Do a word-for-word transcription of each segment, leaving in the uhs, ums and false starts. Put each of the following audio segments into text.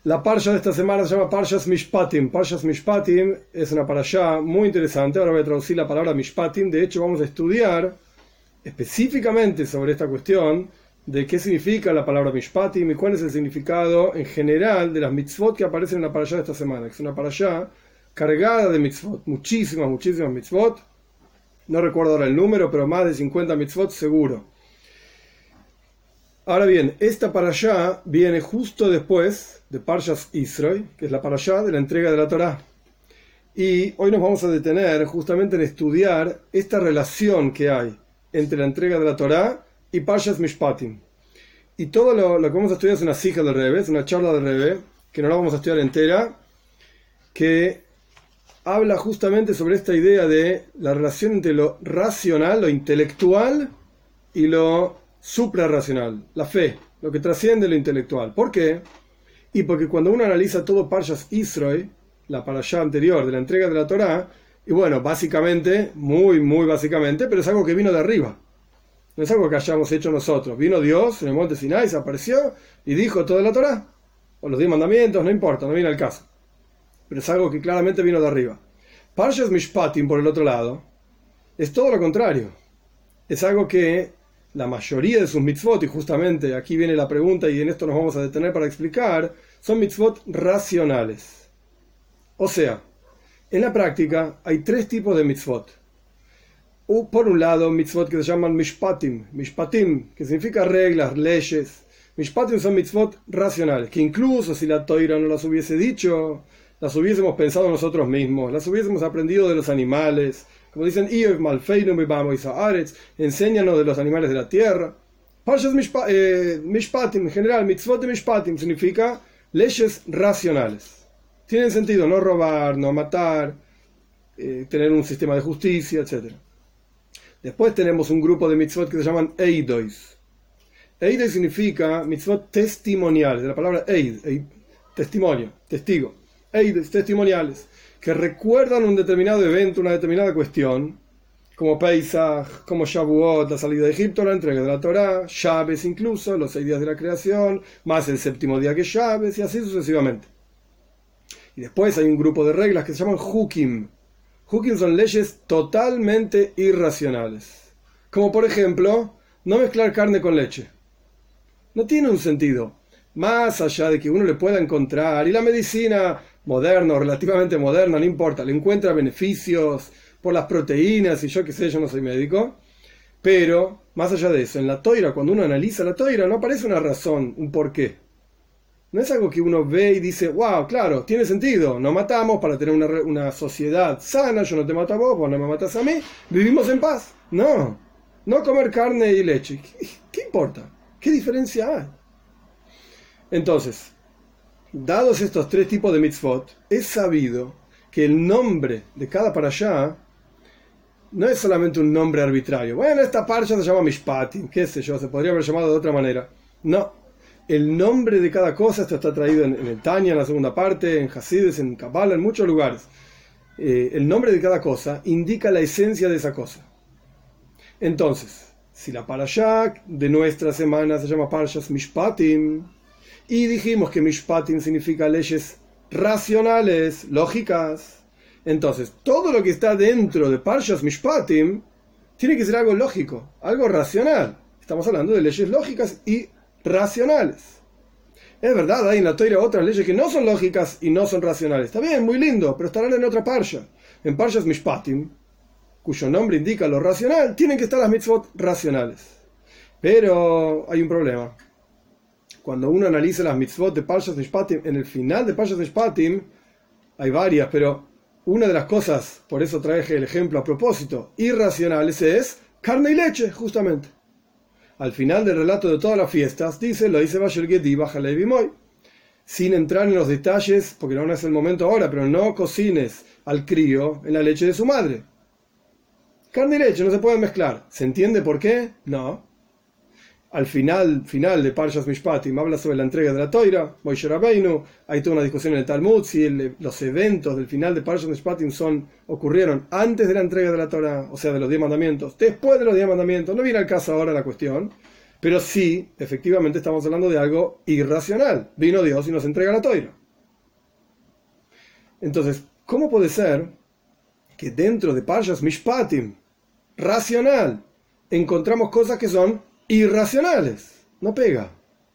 La parsha de esta semana se llama Parshas Mishpatim. Parshas Mishpatim es una parashá muy interesante. Ahora voy a traducir la palabra Mishpatim. De hecho, vamos a estudiar específicamente sobre esta cuestión de qué significa la palabra Mishpatim y cuál es el significado en general de las mitzvot que aparecen en la parashá de esta semana. Es una parashá cargada de mitzvot, muchísimas, muchísimas mitzvot. No recuerdo ahora el número, pero más de cincuenta mitzvot seguro. Ahora bien, esta parashá viene justo después de Parshas Yisro, que es la parashá de la entrega de la Torá. Y hoy nos vamos a detener justamente en estudiar esta relación que hay entre la entrega de la Torá y Parshas Mishpatim. Y todo lo, lo que vamos a estudiar es una sija del Rebbe, es una charla del Rebbe, que no la vamos a estudiar entera, que habla justamente sobre esta idea de la relación entre lo racional, lo intelectual y lo suprarracional, la fe, lo que trasciende lo intelectual. ¿Por qué? Y porque cuando uno analiza todo Parshas Yisro, la parashá anterior de la entrega de la Torá, y bueno, básicamente, muy, muy básicamente, pero es algo que vino de arriba. No es algo que hayamos hecho nosotros. Vino Dios en el monte Sinai, se apareció y dijo toda la Torá, o los diez mandamientos, no importa, no viene al caso. Pero es algo que claramente vino de arriba. Parshas Mishpatim, por el otro lado, es todo lo contrario. Es algo que la mayoría de sus mitzvot, y justamente aquí viene la pregunta y en esto nos vamos a detener para explicar, son mitzvot racionales. O sea, en la práctica hay tres tipos de mitzvot. Por un lado, mitzvot que se llaman mishpatim, mishpatim, que significa reglas, leyes. Mishpatim son mitzvot racionales, que incluso si la Toira no las hubiese dicho, las hubiésemos pensado nosotros mismos, las hubiésemos aprendido de los animales. Como dicen, enséñanos de los animales de la tierra. Parshas Mishpatim, en general, mitzvot de Mishpatim, significa leyes racionales. Tienen sentido no robar, no matar, eh, tener un sistema de justicia, etcétera. Después tenemos un grupo de mitzvot que se llaman eidois. Eidois significa mitzvot testimoniales, de la palabra eid, eid testimonio, testigo. Eidois, testimoniales, que recuerdan un determinado evento, una determinada cuestión, como Pesach, como Shavuot, la salida de Egipto, la entrega de la Torá, Shabbos incluso, los seis días de la creación, más el séptimo día que es Shabbos, y así sucesivamente. Y después hay un grupo de reglas que se llaman Hukim. Hukim son leyes totalmente irracionales. Como por ejemplo, no mezclar carne con leche. No tiene un sentido. Más allá de que uno le pueda encontrar, y la medicina moderna o relativamente moderna, no importa, le encuentra beneficios por las proteínas y yo qué sé, yo no soy médico, pero más allá de eso, en la Toira, cuando uno analiza la Toira, no aparece una razón, un porqué. No es algo que uno ve y dice, wow, claro, tiene sentido, no matamos para tener una, una sociedad sana, yo no te mato a vos, vos no me matas a mí, vivimos en paz. No, no comer carne y leche, ¿qué, qué importa? ¿Qué diferencia hay? Entonces, dados estos tres tipos de mitzvot, es sabido que el nombre de cada parashá no es solamente un nombre arbitrario. Bueno, esta parashá se llama Mishpatim, qué sé yo, se podría haber llamado de otra manera. No, el nombre de cada cosa, esto está traído en, en el Tanya, en la segunda parte, en Hasides, en Kabbalah, en muchos lugares. Eh, el nombre de cada cosa indica la esencia de esa cosa. Entonces, si la parashá de nuestra semana se llama Parshas Mishpatim, y dijimos que Mishpatim significa leyes racionales, lógicas, entonces todo lo que está dentro de Parshas Mishpatim tiene que ser algo lógico, algo racional. Estamos hablando de leyes lógicas y racionales. Es verdad, hay en la Torá otras leyes que no son lógicas y no son racionales. Está bien, muy lindo, pero estarán en otra parsha. En Parshas Mishpatim, cuyo nombre indica lo racional, tienen que estar las mitzvot racionales. Pero hay un problema. Cuando uno analiza las mitzvot de Parshas Mishpatim, en el final de Parshas Mishpatim, hay varias, pero una de las cosas, por eso traje el ejemplo a propósito, irracionales, es carne y leche, justamente. Al final del relato de todas las fiestas, dice, lo dice Basher Gedi, bájale y bimoy. Sin entrar en los detalles, porque no es el momento ahora, pero no cocines al crío en la leche de su madre. Carne y leche no se pueden mezclar. ¿Se entiende por qué? No. Al final, final de Parshas Mishpatim habla sobre la entrega de la Toira, Moshe Rabbeinu. Hay toda una discusión en el Talmud si el, los eventos del final de Parshas Mishpatim son, ocurrieron antes de la entrega de la Torah, o sea, de los diez mandamientos, después de los diez mandamientos. No viene al caso ahora la cuestión, Pero sí, efectivamente estamos hablando de algo irracional. Vino Dios y nos entrega la Toira. Entonces, ¿cómo puede ser que dentro de Parshas Mishpatim, racional, encontramos cosas que son irracionales? No pega.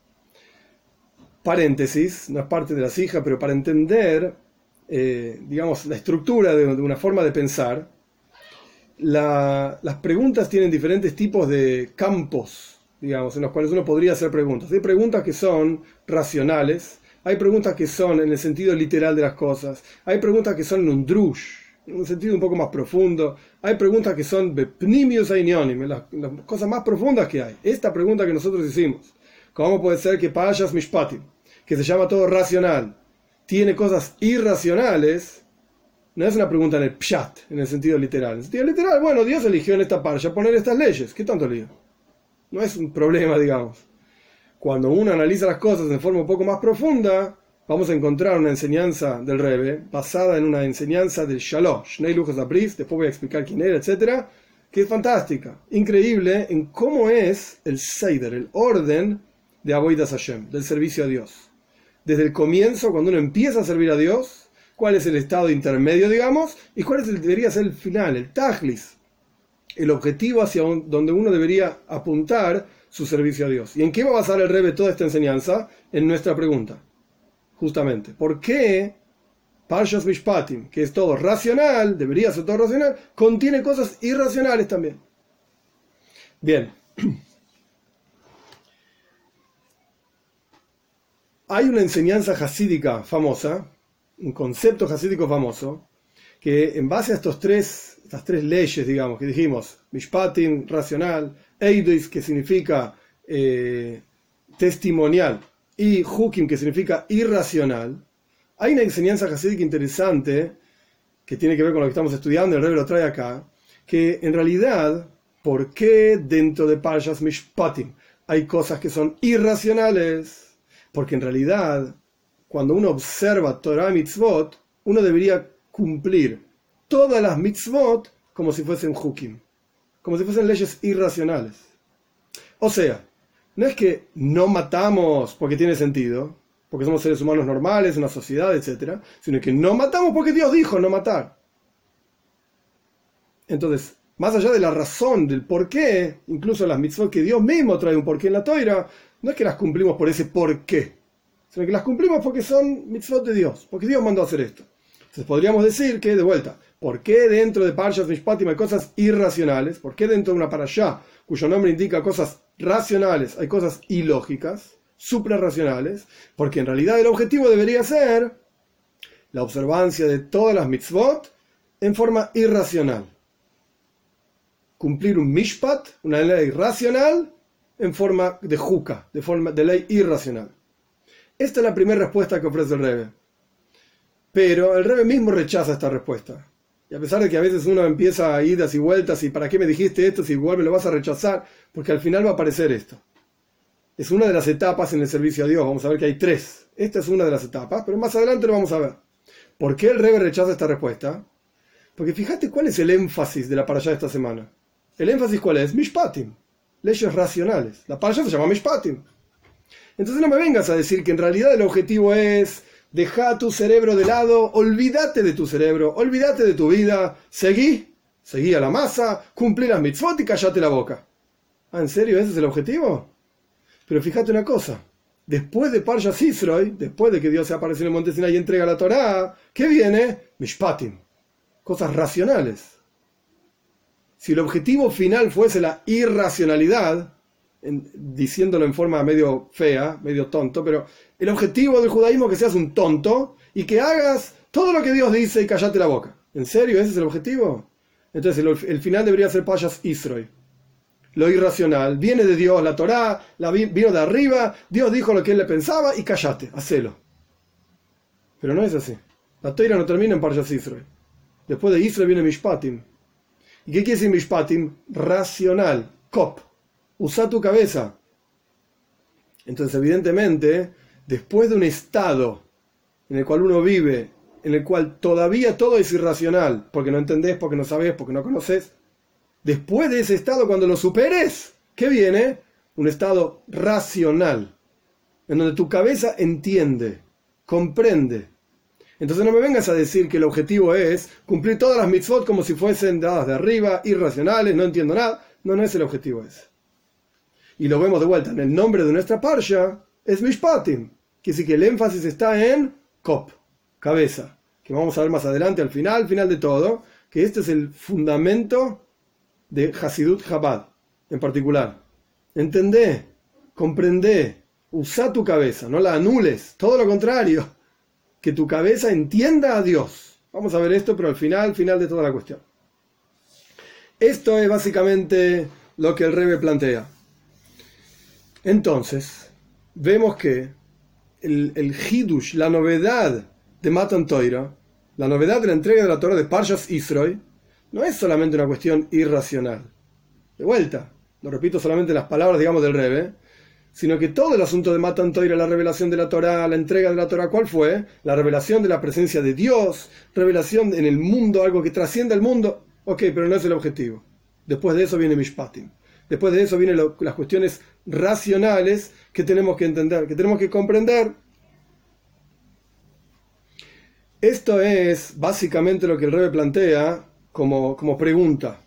Paréntesis, no es parte de la sija, pero para entender, eh, digamos, la estructura de, de una forma de pensar, la, las preguntas tienen diferentes tipos de campos, digamos, en los cuales uno podría hacer preguntas. Hay preguntas que son racionales, hay preguntas que son en el sentido literal de las cosas, hay preguntas que son en un drush, en un sentido un poco más profundo, hay preguntas que son bepnimius ainionim, las, las cosas más profundas que hay. Esta pregunta que nosotros hicimos, ¿cómo puede ser que Parshas Mishpatim, que se llama todo racional, tiene cosas irracionales? No es una pregunta en el pshat, en el sentido literal. En el sentido literal, bueno, Dios eligió en esta parsha poner estas leyes. ¿Qué tanto lío? No es un problema, digamos. Cuando uno analiza las cosas de forma un poco más profunda, vamos a encontrar una enseñanza del Rebbe, basada en una enseñanza del Shalosh, Shnei Luchos Abris, después voy a explicar quién era, etcétera, que es fantástica, increíble en cómo es el Seider, el orden de Avodas Hashem, del servicio a Dios. Desde el comienzo, cuando uno empieza a servir a Dios, cuál es el estado intermedio, digamos, y cuál es el, debería ser el final, el tajlis, el objetivo hacia un, donde uno debería apuntar su servicio a Dios. ¿Y en qué va a basar el Rebbe toda esta enseñanza? En nuestra pregunta, justamente. ¿Por qué Parshas Mishpatim, que es todo racional, debería ser todo racional, contiene cosas irracionales también? Bien. Hay una enseñanza hasídica famosa, un concepto hasídico famoso, que en base a estos tres, estas tres leyes, digamos, que dijimos, Mishpatim, racional, Eidois, que significa eh, testimonial, y Hukim, que significa irracional, hay una enseñanza hasídica interesante que tiene que ver con lo que estamos estudiando, el Rebbe lo trae acá, que en realidad, ¿por qué dentro de Parshas Mishpatim hay cosas que son irracionales? Porque en realidad, cuando uno observa Torah Mitzvot, uno debería cumplir todas las Mitzvot como si fuesen Hukim, como si fuesen leyes irracionales. O sea, no es que no matamos porque tiene sentido, porque somos seres humanos normales, una sociedad, etcétera, sino que no matamos porque Dios dijo no matar. Entonces, más allá de la razón del por qué, incluso las mitzvot que Dios mismo trae un porqué en la Toira, no es que las cumplimos por ese porqué, sino que las cumplimos porque son mitzvot de Dios, porque Dios mandó a hacer esto. Entonces podríamos decir que, de vuelta, ¿por qué dentro de Parshas Mishpatim hay cosas irracionales? ¿Por qué dentro de una parashá cuyo nombre indica cosas racionales hay cosas ilógicas, suprarracionales? Porque en realidad el objetivo debería ser la observancia de todas las mitzvot en forma irracional. Cumplir un mishpat, una ley racional, en forma de juca, de forma de ley irracional. Esta es la primera respuesta que ofrece el Rebbe. Pero el Rebbe mismo rechaza esta respuesta. Y a pesar de que a veces uno empieza a idas y vueltas, y ¿para qué me dijiste esto si igual me lo vas a rechazar? Porque al final va a aparecer esto. Es una de las etapas en el servicio a Dios. Vamos a ver que hay tres. Esta es una de las etapas, pero más adelante lo vamos a ver. ¿Por qué el Rebbe rechaza esta respuesta? Porque fíjate cuál es el énfasis de la parashá de esta semana. ¿El énfasis cuál es? Mishpatim. Leyes racionales. La parashá se llama Mishpatim. Entonces no me vengas a decir que en realidad el objetivo es deja tu cerebro de lado, olvídate de tu cerebro, olvídate de tu vida, seguí, seguí a la masa, cumplí las mitzvot y callate la boca. ¿Ah, en serio? ¿Ese es el objetivo? Pero fíjate una cosa, después de Parshas Yisro, después de que Dios se apareció en el monte Sinai y entrega la Torá, ¿qué viene? Mishpatim, cosas racionales. Si el objetivo final fuese la irracionalidad, en, diciéndolo en forma medio fea, medio tonto, pero el objetivo del judaísmo es que seas un tonto y que hagas todo lo que Dios dice y callate la boca. ¿En serio? ¿Ese es el objetivo? Entonces el, el final debería ser Parshas Yisro. Lo irracional viene de Dios, la Torá la vi, vino de arriba, Dios dijo lo que él le pensaba y callate, hacelo. Pero no es así. La Torá no termina en Parshas Yisro. Después de Yisro viene Mishpatim. ¿Y qué quiere decir Mishpatim? Racional, kop. Usa tu cabeza. Entonces, evidentemente, después de un estado en el cual uno vive, en el cual todavía todo es irracional, porque no entendés, porque no sabés, porque no conoces, después de ese estado, cuando lo superes, ¿qué viene? un estado racional, en donde tu cabeza entiende, comprende. Entonces no me vengas a decir que el objetivo es cumplir todas las mitzvot como si fuesen dadas de arriba, irracionales, no entiendo nada. No, no es el objetivo ese. Y lo vemos de vuelta. En el nombre de nuestra parsha es Mishpatim. Quiere decir que el énfasis está en Kop, cabeza. Que vamos a ver más adelante, al final, al final de todo, que este es el fundamento de Hasidut Chabad, en particular. Entendé, comprendé, usa tu cabeza, no la anules, todo lo contrario. Que tu cabeza entienda a Dios. Vamos a ver esto, pero al final, al final de toda la cuestión. Esto es básicamente lo que el Rebbe plantea. Entonces, vemos que el, el Hidush, la novedad de Matan Torah, la novedad de la entrega de la Torah de Parshas Yisro, no es solamente una cuestión irracional. De vuelta, lo repito solamente las palabras, digamos, del Rebbe, sino que todo el asunto de Matan Torah, la revelación de la Torah, la entrega de la Torah, ¿cuál fue? La revelación de la presencia de Dios, revelación en el mundo, algo que trasciende el mundo. Ok, pero no es el objetivo. Después de eso viene Mishpatim. Después de eso vienen lo, las cuestiones racionales que tenemos que entender, que tenemos que comprender. Esto es básicamente lo que el Rebbe plantea como, como pregunta.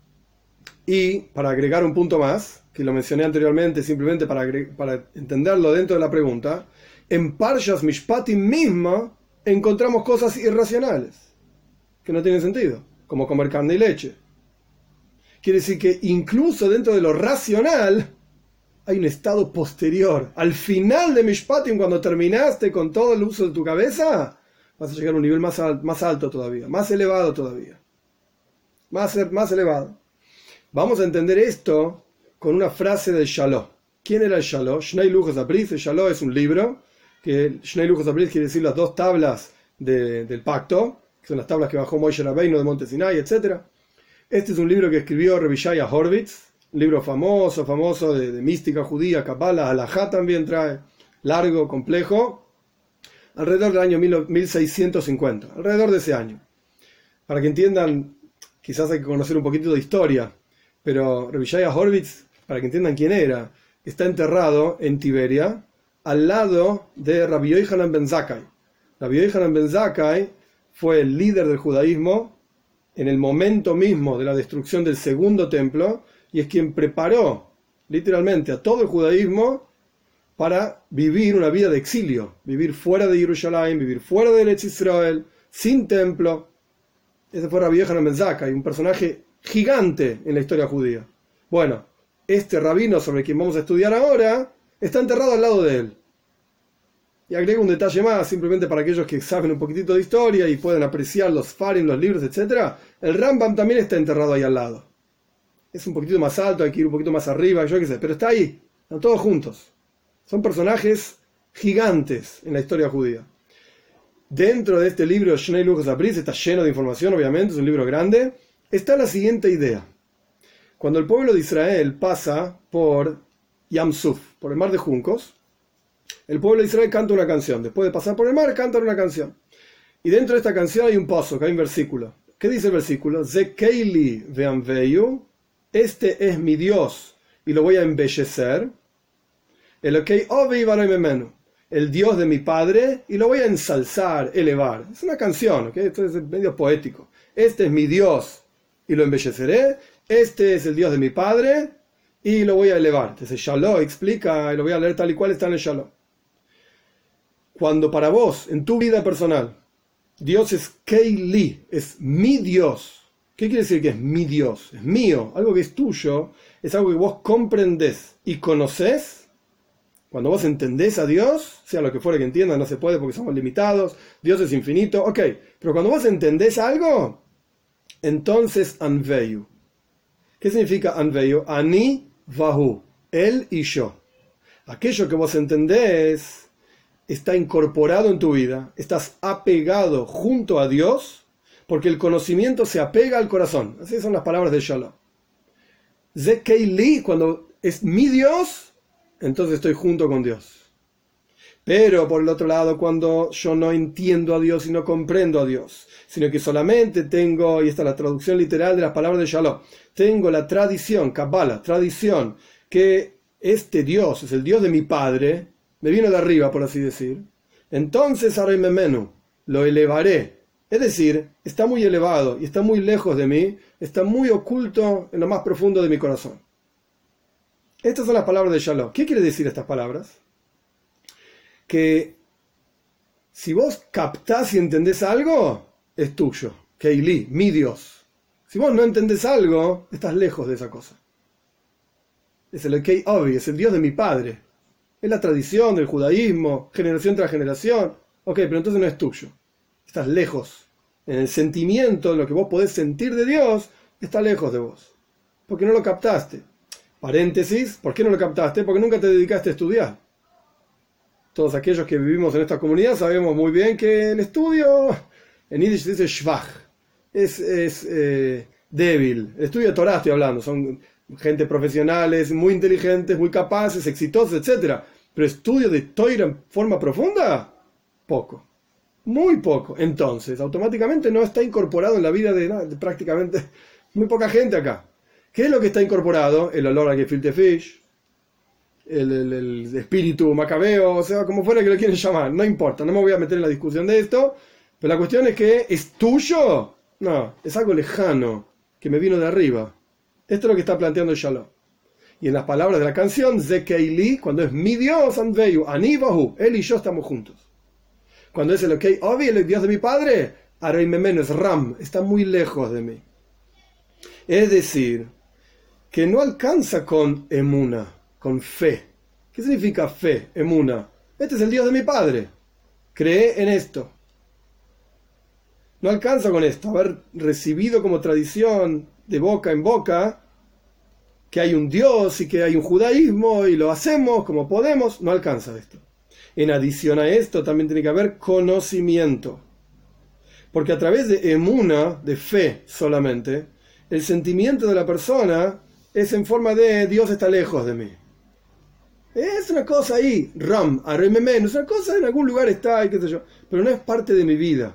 Y para agregar un punto más, que lo mencioné anteriormente, simplemente para, para entenderlo dentro de la pregunta, en Parshas Mishpatim mismo encontramos cosas irracionales, que no tienen sentido, como comer carne y leche. Quiere decir que incluso dentro de lo racional hay un estado posterior. Al final de Mishpatim, cuando terminaste con todo el uso de tu cabeza, vas a llegar a un nivel más, al, más alto todavía, más elevado todavía. Más, más elevado. Vamos a entender esto con una frase del Shalom. ¿Quién era el Shalom? Shnei Luchos Abris. El Shalom es un libro, que Shnei Luchos Abris quiere decir las dos tablas de, del pacto, que son las tablas que bajó Moshe Rabbeinu de Monte Sinai, etcétera. Este es un libro que escribió Rabbi Shaya Horvitz, un libro famoso, famoso de, de mística judía, Kabbalah, Halajá también trae, largo, complejo, alrededor del año mil seiscientos cincuenta, alrededor de ese año. Para que entiendan, quizás hay que conocer un poquito de historia, pero Rabbi Shaya Horvitz, para que entiendan quién era, está enterrado en Tiberia, al lado de Rabbi Yochanan ben Zakkai. Rabbi Yochanan ben Zakkai fue el líder del judaísmo en el momento mismo de la destrucción del segundo templo, y es quien preparó literalmente a todo el judaísmo para vivir una vida de exilio, vivir fuera de Jerusalén, vivir fuera de Eretz Israel, sin templo. Ese fue Rabbi Yochanan ben Zakkai, un personaje gigante en la historia judía. Bueno, este rabino sobre quien vamos a estudiar ahora está enterrado al lado de él. Y agrego un detalle más, simplemente para aquellos que saben un poquitito de historia y pueden apreciar los farim, los libros, etcétera. El Rambam también está enterrado ahí al lado. Es un poquitito más alto, hay que ir un poquito más arriba, yo qué sé, pero está ahí, están todos juntos. Son personajes gigantes en la historia judía. Dentro de este libro, Shnei Luchos Abris, está lleno de información, obviamente, es un libro grande, está la siguiente idea. Cuando el pueblo de Israel pasa por Yam Suf, por el mar de juncos, el pueblo de Israel canta una canción. Después de pasar por el mar, cantan una canción. Y dentro de esta canción hay un paso, que hay un versículo. ¿Qué dice el versículo? Zekeili ve'amveyu, este es mi Dios y lo voy a embellecer. Elokei ovi varoi memenu, el Dios de mi padre y lo voy a ensalzar, elevar. Es una canción, ¿okay? Esto es medio poético. Este es mi Dios y lo embelleceré. Este es el Dios de mi padre y lo voy a elevar. Entonces Shalom explica, y lo voy a leer tal y cual está en el Shalom. Cuando para vos, en tu vida personal, Dios es Keili, es mi Dios. ¿Qué quiere decir que es mi Dios? Es mío, algo que es tuyo, es algo que vos comprendés y conocés. Cuando vos entendés a Dios, sea lo que fuera que entiendan, no se puede porque somos limitados, Dios es infinito, ok. Pero cuando vos entendés algo, entonces anveyu. ¿Qué significa anveyu? Ani vahu, él y yo. Aquello que vos entendés está incorporado en tu vida, estás apegado junto a Dios, porque el conocimiento se apega al corazón. Así son las palabras de Shalom. Zekeili, cuando es mi Dios, entonces estoy junto con Dios. Pero por el otro lado, cuando yo no entiendo a Dios y no comprendo a Dios, sino que solamente tengo, y esta es la traducción literal de las palabras de Shalom, tengo la tradición, Kabbalah, tradición, que este Dios es el Dios de mi padre, me vino de arriba, por así decir, entonces haré memenu, lo elevaré. Es decir, está muy elevado y está muy lejos de mí, está muy oculto en lo más profundo de mi corazón. Estas son las palabras de Shalom. ¿Qué quiere decir estas palabras? Que si vos captás y entendés algo, es tuyo. Keili, mi Dios. Si vos no entendés algo, estás lejos de esa cosa. Es el Kei Ovi, es el Dios de mi padre. Es la tradición del judaísmo, generación tras generación. Ok, pero entonces no es tuyo. Estás lejos. En el sentimiento, en lo que vos podés sentir de Dios, está lejos de vos. Porque no lo captaste. Paréntesis, ¿por qué no lo captaste? Porque nunca te dedicaste a estudiar. Todos aquellos que vivimos en esta comunidad sabemos muy bien que el estudio, en Yiddish se dice shvach, es, es eh, débil. El estudio de Torah estoy hablando, son gente profesionales, muy inteligentes, muy capaces, exitosos, etcétera. Pero estudio de Torah en forma profunda, poco. Muy poco. Entonces, automáticamente no está incorporado en la vida de, de prácticamente muy poca gente acá. ¿Qué es lo que está incorporado? El olor a gefilte fish, el, el, el espíritu macabeo, o sea, como fuera que lo quieren llamar, no importa, no me voy a meter en la discusión de esto, pero la cuestión es que ¿es tuyo? No, es algo lejano, que me vino de arriba. Esto es lo que está planteando Shalom. Y en las palabras de la canción, Zekeili, cuando es mi Dios, Anveyu, Anibahu, él y yo estamos juntos. Cuando es el Okei Ovi, el Dios de mi padre, Arei Memenu, es Ram, está muy lejos de mí. Es decir, que no alcanza con emuna, con fe. ¿Qué significa fe, emuna? Este es el Dios de mi padre. Cree en esto. No alcanza con esto, haber recibido como tradición de boca en boca que hay un Dios y que hay un judaísmo y lo hacemos como podemos. No alcanza esto. En adición a esto también tiene que haber conocimiento. Porque a través de emuna, de fe solamente, el sentimiento de la persona es en forma de Dios está lejos de mí. Es una cosa ahí, Ram, Arrememen, es una cosa en algún lugar está y qué sé yo, pero no es parte de mi vida.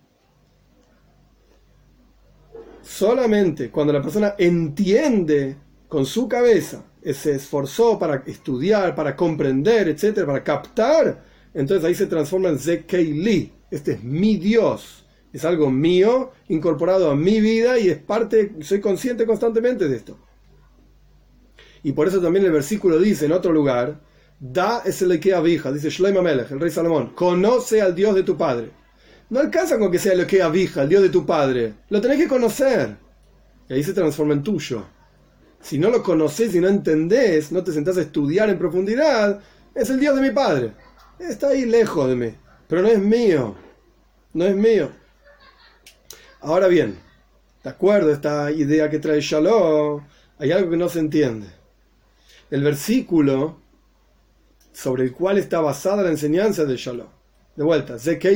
Solamente cuando la persona entiende con su cabeza, se esforzó para estudiar, para comprender, etcétera, para captar, entonces ahí se transforma en Zekeili. Este es mi Dios, es algo mío, incorporado a mi vida y es parte, soy consciente constantemente de esto. Y por eso también el versículo dice en otro lugar, Da es el Ekea Vija, dice Shlomo Melech, el rey Salomón, conoce al Dios de tu padre. No alcanza con que sea el Ekea Vija, el Dios de tu padre, lo tenés que conocer. Y ahí se transforma en tuyo. Si no lo conocés y no entendés, no te sentás a estudiar en profundidad, es el Dios de mi padre. Está ahí lejos de mí, pero no es mío. No es mío. Ahora bien, de acuerdo a esta idea que trae Shalom, hay algo que no se entiende. El versículo sobre el cual está basada la enseñanza de Shalom. De vuelta,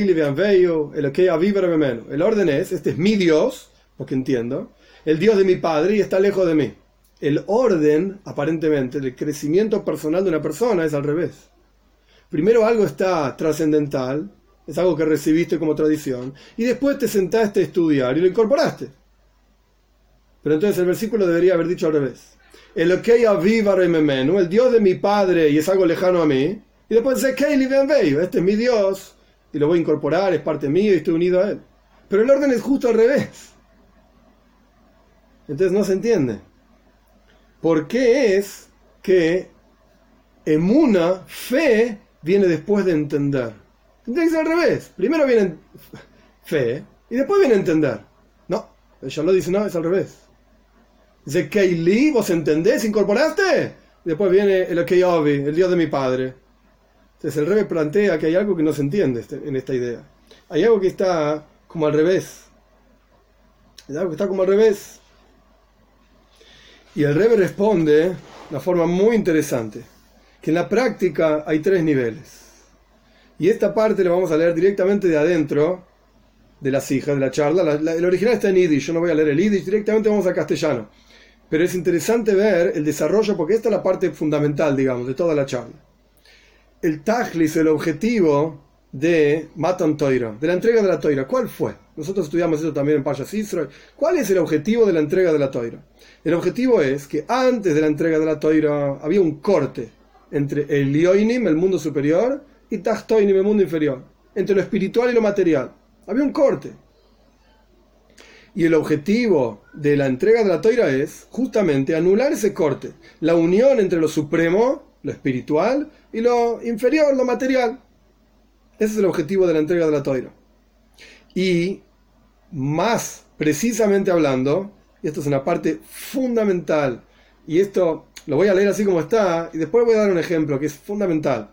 el orden es, este es mi Dios, porque entiendo, el Dios de mi padre y está lejos de mí. El orden, aparentemente, del crecimiento personal de una persona es al revés. Primero algo está trascendental, es algo que recibiste como tradición, y después te sentaste a estudiar y lo incorporaste. Pero entonces el versículo debería haber dicho al revés. El Okei Aviv Arei Memenu, el Dios de mi padre y es algo lejano a mí, y después Zekeili Venveyu, este es mi Dios, y lo voy a incorporar, es parte mío y estoy unido a él. Pero el orden es justo al revés. Entonces no se entiende. ¿Por qué es que emuna, fe, viene después de entender? Tendría que ser al revés. Primero viene fe y después viene entender. No, ella lo dice, no, es al revés. Dice Keili, ¿vos entendés? ¿Incorporaste? Y después viene el Okeyovi, el Dios de mi padre. Entonces el Rebbe plantea que hay algo que no se entiende en esta idea. Hay algo que está como al revés. Hay algo que está como al revés. Y el Rebbe responde de una forma muy interesante, que en la práctica hay tres niveles. Y esta parte la vamos a leer directamente de adentro de las hijas, de la charla. La, la, el original está en Yiddish, yo no voy a leer el Yiddish, directamente vamos al castellano. Pero es interesante ver el desarrollo, porque esta es la parte fundamental, digamos, de toda la charla. El tajlis, el objetivo de Matan Toira, de la entrega de la Toira, ¿cuál fue? Nosotros estudiamos eso también en Parshas Yisro. ¿Cuál es el objetivo de la entrega de la Torá? El objetivo es que antes de la entrega de la Torá había un corte entre el Lioinim, el mundo superior, y Tachtoinim, el mundo inferior, entre lo espiritual y lo material. Había un corte. Y el objetivo de la entrega de la Torá es justamente anular ese corte, la unión entre lo supremo, lo espiritual, y lo inferior, lo material. Ese es el objetivo de la entrega de la Torá. Y más precisamente hablando, y esto es una parte fundamental, y esto lo voy a leer así como está, y después voy a dar un ejemplo que es fundamental.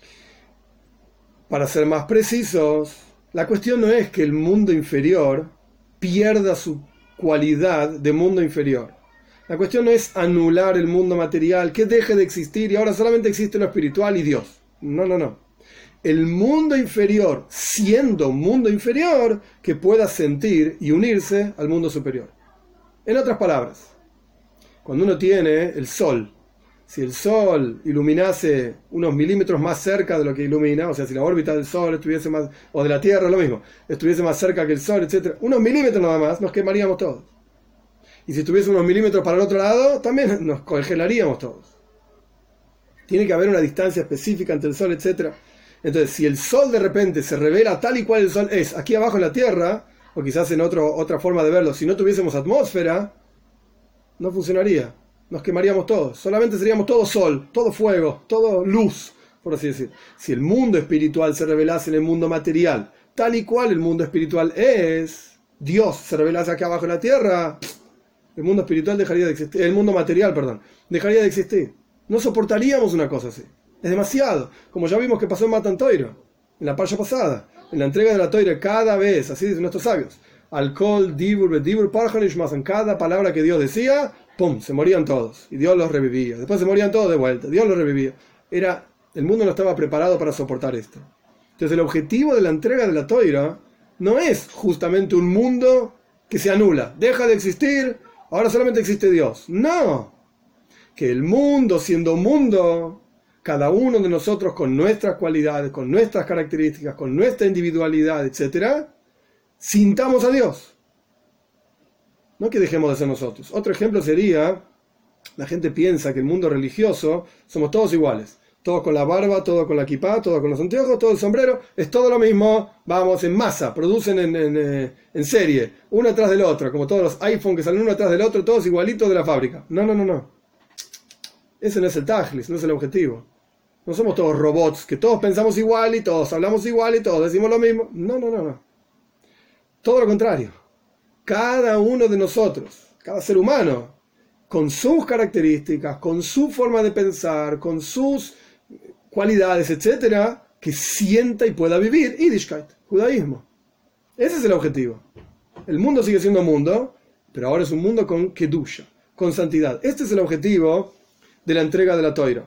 Para ser más precisos, la cuestión no es que el mundo inferior pierda su cualidad de mundo inferior. La cuestión no es anular el mundo material, que deje de existir y ahora solamente existe lo espiritual y Dios. No, no, no. El mundo inferior, siendo mundo inferior, que pueda sentir y unirse al mundo superior. En otras palabras, cuando uno tiene el sol, si el sol iluminase unos milímetros más cerca de lo que ilumina, o sea, si la órbita del sol estuviese más, o de la Tierra, lo mismo, estuviese más cerca que el sol, etcétera, unos milímetros nada más, nos quemaríamos todos. Y si estuviese unos milímetros para el otro lado, también nos congelaríamos todos. Tiene que haber una distancia específica entre el sol, etcétera. Entonces, si el sol de repente se revela tal y cual el sol es aquí abajo en la Tierra, o quizás en otro, otra forma de verlo, si no tuviésemos atmósfera, no funcionaría. Nos quemaríamos todos. Solamente seríamos todo sol, todo fuego, todo luz, por así decir. Si el mundo espiritual se revelase en el mundo material, tal y cual el mundo espiritual es, Dios se revelase aquí abajo en la Tierra, el mundo espiritual dejaría de existir, el mundo material, perdón, dejaría de existir. No soportaríamos una cosa así. Es demasiado. Como ya vimos que pasó en Matan Torah, en la parasha pasada, en la entrega de la Torah, cada vez, así dicen nuestros sabios, Alcohol, Dibur, Dibur, Parhanish, más en cada palabra que Dios decía, ¡pum!, se morían todos. Y Dios los revivía. Después se morían todos de vuelta. Dios los revivía. Era, el mundo no estaba preparado para soportar esto. Entonces el objetivo de la entrega de la Torah no es justamente un mundo que se anula. Deja de existir, ahora solamente existe Dios. No. Que el mundo, siendo mundo, cada uno de nosotros con nuestras cualidades, con nuestras características, con nuestra individualidad, etcétera, sintamos a Dios. No que dejemos de ser nosotros. Otro ejemplo sería, la gente piensa que el mundo religioso somos todos iguales. Todos con la barba, todos con la kipá, todos con los anteojos, todo el sombrero. Es todo lo mismo, vamos, en masa, producen en, en, en serie, uno atrás del otro, como todos los iPhone que salen uno atrás del otro, todos igualitos de la fábrica. No, no, no, no. Ese no es el tajlis, no es el objetivo. No somos todos robots, que todos pensamos igual y todos hablamos igual y todos decimos lo mismo. No, no, no, no. Todo lo contrario. Cada uno de nosotros, cada ser humano, con sus características, con su forma de pensar, con sus cualidades, etcétera, que sienta y pueda vivir Yiddishkeit, judaísmo. Ese es el objetivo. El mundo sigue siendo mundo, pero ahora es un mundo con kedusha, con santidad. Este es el objetivo de la entrega de la Torah.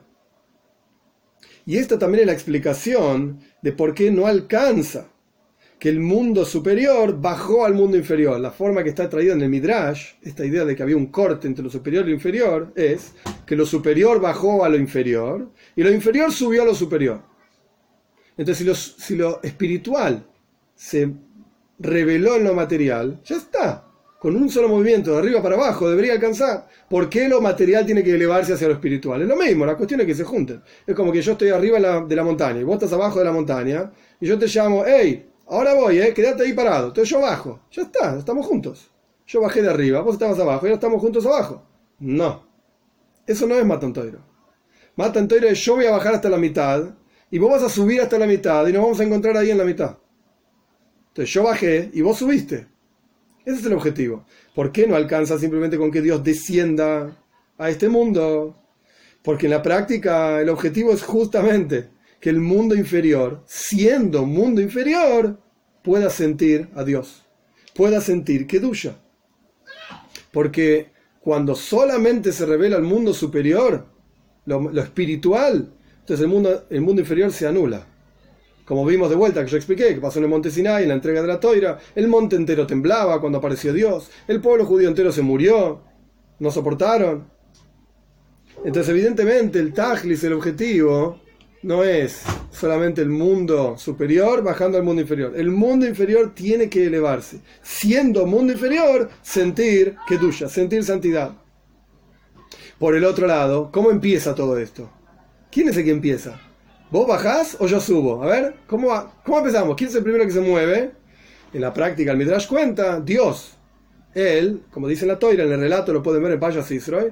Y esta también es la explicación de por qué no alcanza que el mundo superior bajó al mundo inferior. La forma que está traída en el Midrash, esta idea de que había un corte entre lo superior y lo inferior, es que lo superior bajó a lo inferior y lo inferior subió a lo superior. Entonces, si lo, si lo espiritual se reveló en lo material, ya está. Con un solo movimiento de arriba para abajo debería alcanzar. ¿Por qué lo material tiene que elevarse hacia lo espiritual? Es lo mismo, la cuestión es que se junten. Es como que yo estoy arriba de la, de la montaña y vos estás abajo de la montaña y yo te llamo, hey, ahora voy, eh, quédate ahí parado. Entonces yo bajo. Ya está, estamos juntos. Yo bajé de arriba, vos estabas abajo y ahora estamos juntos abajo. No. Eso no es Matan Torah. Matan Torah es yo voy a bajar hasta la mitad y vos vas a subir hasta la mitad y nos vamos a encontrar ahí en la mitad. Entonces yo bajé y vos subiste. Ese es el objetivo. ¿Por qué no alcanza simplemente con que Dios descienda a este mundo? Porque en la práctica el objetivo es justamente que el mundo inferior, siendo mundo inferior, pueda sentir a Dios, pueda sentir Kedusha. Porque cuando solamente se revela el mundo superior, lo, lo espiritual, entonces el mundo, el mundo inferior se anula. Como vimos de vuelta, que yo expliqué, que pasó en el monte Sinai, en la entrega de la Toira, el monte entero temblaba cuando apareció Dios, el pueblo judío entero se murió, no soportaron. Entonces evidentemente el tajlis, el objetivo, no es solamente el mundo superior bajando al mundo inferior. El mundo inferior tiene que elevarse. Siendo mundo inferior, sentir kedusha, sentir santidad. Por el otro lado, ¿cómo empieza todo esto? ¿Quién es el que empieza? ¿Vos bajás o yo subo? A ver, ¿cómo, va? ¿Cómo empezamos? ¿Quién es el primero que se mueve? En la práctica, el Midrash cuenta, Dios. Él, como dice en la Toira, en el relato lo pueden ver en Payas Israel,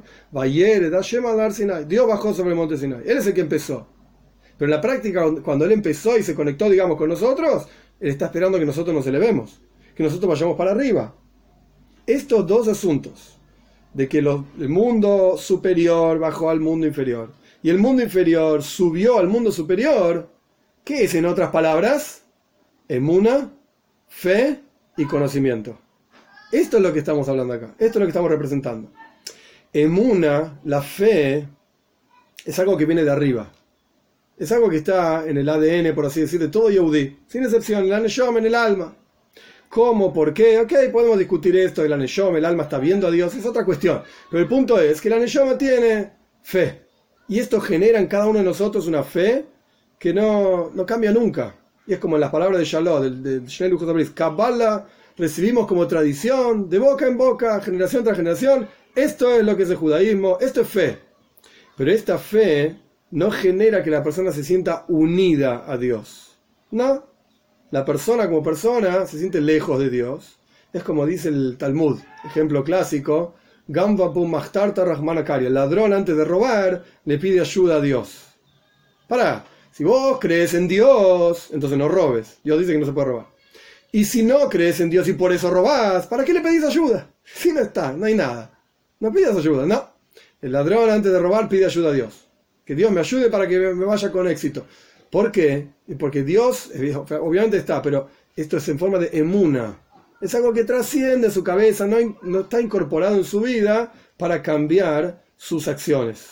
Dios bajó sobre el monte Sinai. Él es el que empezó. Pero en la práctica, cuando él empezó y se conectó, digamos, con nosotros, él está esperando que nosotros nos elevemos, que nosotros vayamos para arriba. Estos dos asuntos, de que los, el mundo superior bajó al mundo inferior, y el mundo inferior subió al mundo superior, ¿qué es en otras palabras? Emuna, fe y conocimiento. Esto es lo que estamos hablando acá, esto es lo que estamos representando. Emuna, la fe, es algo que viene de arriba. Es algo que está en el A D N, por así decir, de todo Yehudí, sin excepción, el Neshama, en el alma. ¿Cómo? ¿Por qué? Ok, podemos discutir esto, el Neshama, el alma está viendo a Dios, es otra cuestión. Pero el punto es que el Neshama tiene fe. Y esto genera en cada uno de nosotros una fe que no, no cambia nunca. Y es como en las palabras de Shalom, del de Shnei Luchot Abris, Kabbalah, recibimos como tradición, de boca en boca, generación tras generación, esto es lo que es el judaísmo, esto es fe. Pero esta fe no genera que la persona se sienta unida a Dios. No, la persona como persona se siente lejos de Dios. Es como dice el Talmud, ejemplo clásico, Gamba pum machtarta rahmana kari. El ladrón antes de robar le pide ayuda a Dios. Pará, si vos crees en Dios, entonces no robes. Dios dice que no se puede robar. Y si no crees en Dios y por eso robás, ¿para qué le pedís ayuda? Si no está, no hay nada. No pidas ayuda, no. El ladrón antes de robar pide ayuda a Dios. Que Dios me ayude para que me vaya con éxito. ¿Por qué? Porque Dios, obviamente está, pero esto es en forma de emuna. Es algo que trasciende su cabeza, no, no está incorporado en su vida para cambiar sus acciones.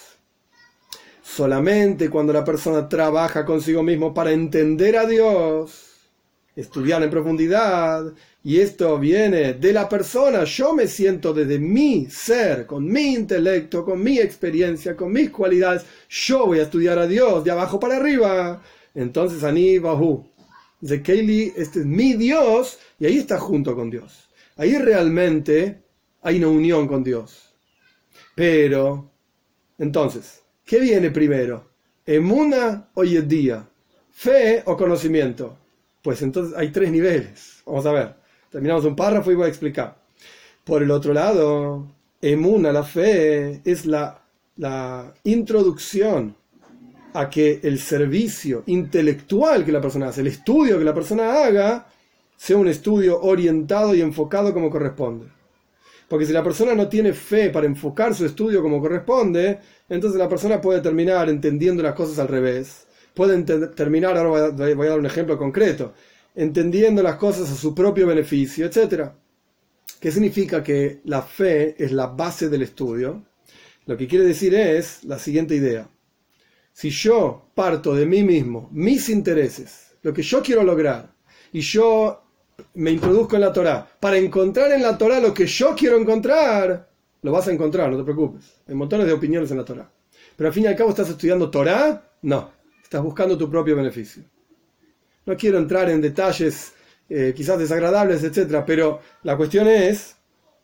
Solamente cuando la persona trabaja consigo mismo para entender a Dios, estudiar en profundidad, y esto viene de la persona, yo me siento desde mi ser, con mi intelecto, con mi experiencia, con mis cualidades, yo voy a estudiar a Dios de abajo para arriba. Entonces, Ani Bahu, dice Keili, este es mi Dios, y ahí está junto con Dios. Ahí realmente hay una unión con Dios. Pero, entonces, ¿qué viene primero? ¿Emuna o yedía? ¿Fe o conocimiento? Pues entonces hay tres niveles. Vamos a ver. Terminamos un párrafo y voy a explicar. Por el otro lado, emuna, la fe, es la, la introducción a que el servicio intelectual que la persona hace, el estudio que la persona haga, sea un estudio orientado y enfocado como corresponde. Porque si la persona no tiene fe para enfocar su estudio como corresponde, entonces la persona puede terminar entendiendo las cosas al revés. Puede ent- terminar, ahora voy a, voy a dar un ejemplo concreto, entendiendo las cosas a su propio beneficio, etcétera. ¿Qué significa que la fe es la base del estudio? Lo que quiere decir es la siguiente idea. Si yo parto de mí mismo, mis intereses, lo que yo quiero lograr, y yo me introduzco en la Torá, para encontrar en la Torá lo que yo quiero encontrar, lo vas a encontrar, no te preocupes. Hay montones de opiniones en la Torá. Pero al fin y al cabo, ¿estás estudiando Torá? No. Estás buscando tu propio beneficio. No quiero entrar en detalles eh, quizás desagradables, etcétera, pero la cuestión es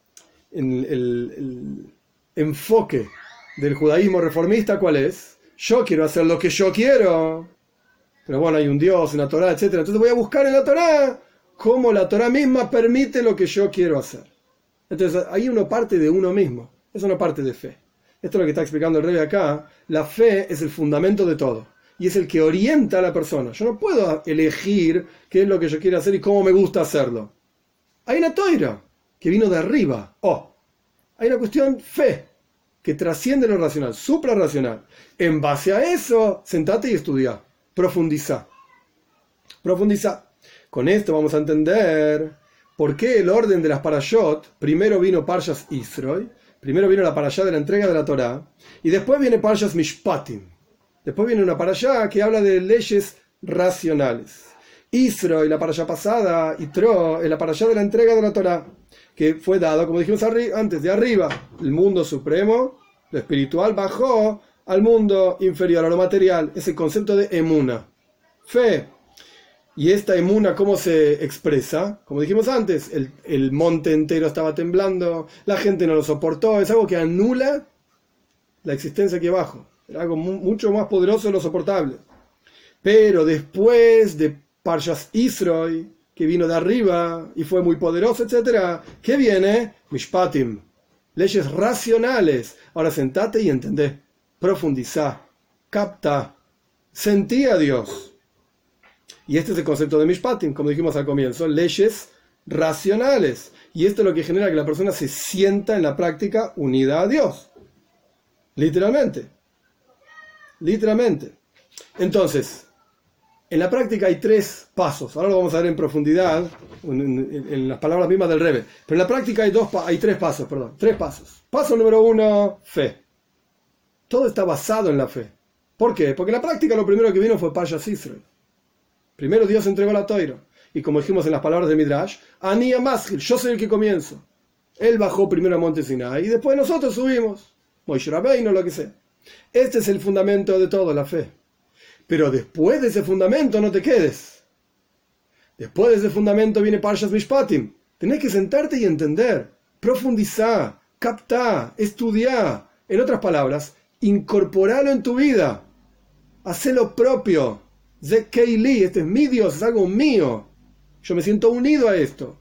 el, el, el enfoque del judaísmo reformista, ¿cuál es? Yo quiero hacer lo que yo quiero, pero bueno, hay un Dios, una Torá, etcétera. Entonces voy a buscar en la Torá cómo la Torá misma permite lo que yo quiero hacer. Entonces ahí uno parte de uno mismo, es una parte de fe. Esto es lo que está explicando el Rebbe acá. La fe es el fundamento de todo y es el que orienta a la persona. Yo no puedo elegir qué es lo que yo quiero hacer y cómo me gusta hacerlo. Hay una toira que vino de arriba. Oh, hay una cuestión fe que trasciende lo racional, suprarracional. En base a eso, sentate y estudia, profundiza. Profundiza. Con esto vamos a entender por qué el orden de las parashot, primero vino Parshas Israel, primero vino la parashá de la entrega de la Torá, y después viene Parshas Mishpatim. Después viene una parashá que habla de leyes racionales. Israel, la parashá pasada, y Tro, es la parashá de la entrega de la Torá, que fue dado, como dijimos antes, de arriba. El mundo supremo, lo espiritual, bajó al mundo inferior, a lo material. Es el concepto de emuna. fe. Y esta emuna, ¿cómo se expresa? Como dijimos antes, el, el monte entero estaba temblando, la gente no lo soportó, es algo que anula la existencia aquí abajo. Era algo mu mucho más poderoso de lo soportable. Pero después de Parshas Yisro, que vino de arriba y fue muy poderoso, etcétera, ¿qué viene? Mishpatim, leyes racionales. Ahora sentate y entendé, profundizá, capta, sentí a Dios. Y este es el concepto de Mishpatim, como dijimos al comienzo, leyes racionales. Y esto es lo que genera que la persona se sienta en la práctica unida a Dios. Literalmente. Literalmente. Entonces, en la práctica hay tres pasos. Ahora lo vamos a ver en profundidad, en, en, en las palabras mismas del Rebbe. Pero en la práctica hay, dos, hay tres pasos, perdón. Tres pasos. Paso número uno, fe. Todo está basado en la fe. ¿Por qué? Porque en la práctica lo primero que vino fue Parshas Yisro. Primero Dios entregó la Torá. Y como dijimos en las palabras de Midrash, Ani Amaschil, yo soy el que comienzo. Él bajó primero a Monte Sinai y después nosotros subimos. Moshe Rabbeinu, lo que sea. Este es el fundamento de todo, la fe. Pero después de ese fundamento no te quedes. Después de ese fundamento viene Parshas Mishpatim. Tenés que sentarte y entender, profundizar, captar, estudiar. En otras palabras, incorporarlo en tu vida. Hacer lo propio. Ze Keili, este es mi Dios, es algo mío. Yo me siento unido a esto.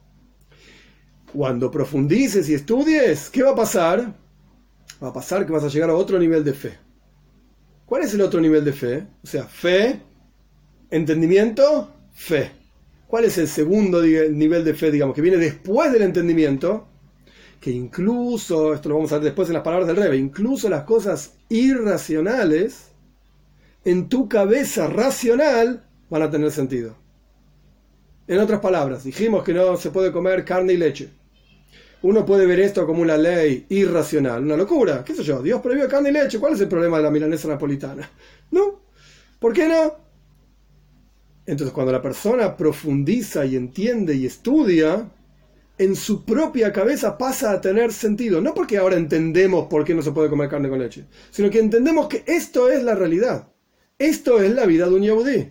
Cuando profundices y estudies, ¿qué va a pasar? Va a pasar que vas a llegar a otro nivel de fe. ¿Cuál es el otro nivel de fe? O sea, fe, entendimiento, fe. ¿Cuál es el segundo nivel de fe, digamos, que viene después del entendimiento? Que incluso, esto lo vamos a ver después en las palabras del Rebbe, incluso las cosas irracionales en tu cabeza racional van a tener sentido. En otras palabras, dijimos que no se puede comer carne y leche. Uno puede ver esto como una ley irracional, una locura. ¿Qué sé yo? Dios prohibió carne y leche. ¿Cuál es el problema de la milanesa napolitana? ¿No? ¿Por qué no? Entonces, cuando la persona profundiza y entiende y estudia, en su propia cabeza pasa a tener sentido. No porque ahora entendemos por qué no se puede comer carne con leche, sino que entendemos que esto es la realidad. Esto es la vida de un yehudí.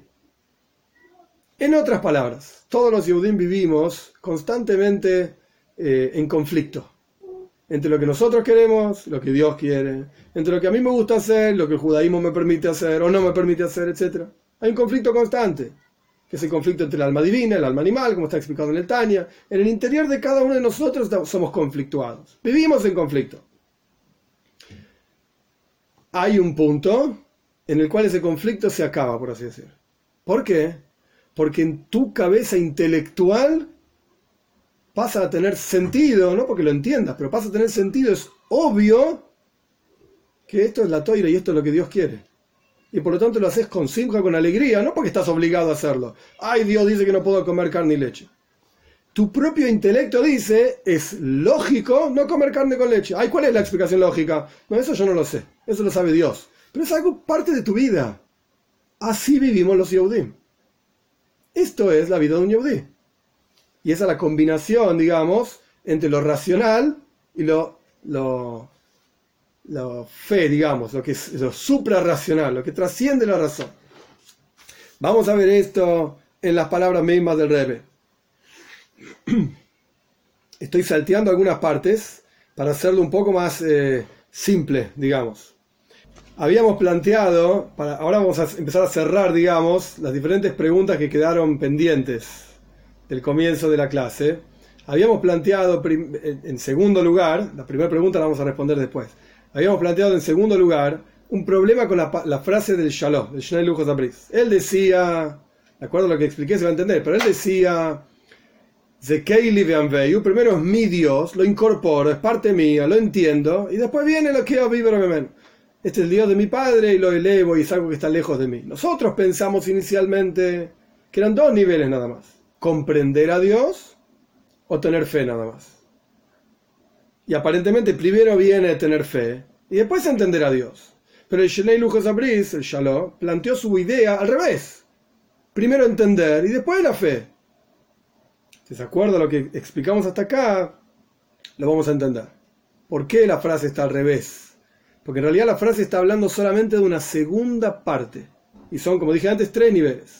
En otras palabras, todos los yehudim vivimos constantemente eh, en conflicto. Entre lo que nosotros queremos, lo que Dios quiere. Entre lo que a mí me gusta hacer, lo que el judaísmo me permite hacer o no me permite hacer, etcétera. Hay un conflicto constante, que es el conflicto entre el alma divina y el alma animal, como está explicado en el Tanya. En el interior de cada uno de nosotros somos conflictuados. Vivimos en conflicto. Hay un punto en el cual ese conflicto se acaba, por así decir. ¿Por qué? Porque en tu cabeza intelectual pasa a tener sentido, no porque lo entiendas, pero pasa a tener sentido, es obvio que esto es la Torá y esto es lo que Dios quiere. Y por lo tanto lo haces con simja, con alegría, no porque estás obligado a hacerlo. Ay, Dios dice que no puedo comer carne y leche. Tu propio intelecto dice, es lógico no comer carne con leche. Ay, ¿cuál es la explicación lógica? No, eso yo no lo sé, eso lo sabe Dios. Pero es algo parte de tu vida. Así vivimos los Yehudim. Esto es la vida de un Yehudí. Y esa es la combinación, digamos, entre lo racional y lo, lo, lo fe, digamos, lo que es lo suprarracional, lo que trasciende la razón. Vamos a ver esto en las palabras mismas del Rebbe. Estoy salteando algunas partes para hacerlo un poco más eh, simple, digamos. Habíamos planteado, para, ahora vamos a empezar a cerrar, digamos, las diferentes preguntas que quedaron pendientes del comienzo de la clase. Habíamos planteado, en segundo lugar, la primera pregunta la vamos a responder después. Habíamos planteado en segundo lugar un problema con la, la frase del Shalom, del Shnei Luchos Abris. Él decía, de acuerdo a lo que expliqué se va a entender, pero él decía, Zekeili ve'anveyu, primero es mi Dios, lo incorporo, es parte mía, lo entiendo, y después viene lo que yo vivo en Este es el Dios de mi padre y lo elevo y es algo que está lejos de mí. Nosotros pensamos inicialmente que eran dos niveles nada más. Comprender a Dios o tener fe nada más. Y aparentemente primero viene tener fe y después entender a Dios. Pero el Shnei Luchos Abris, el Shalom, planteó su idea al revés. Primero entender y después la fe. Si se acuerda lo que explicamos hasta acá, lo vamos a entender. ¿Por qué la frase está al revés? Porque en realidad la frase está hablando solamente de una segunda parte. Y son, como dije antes, tres niveles.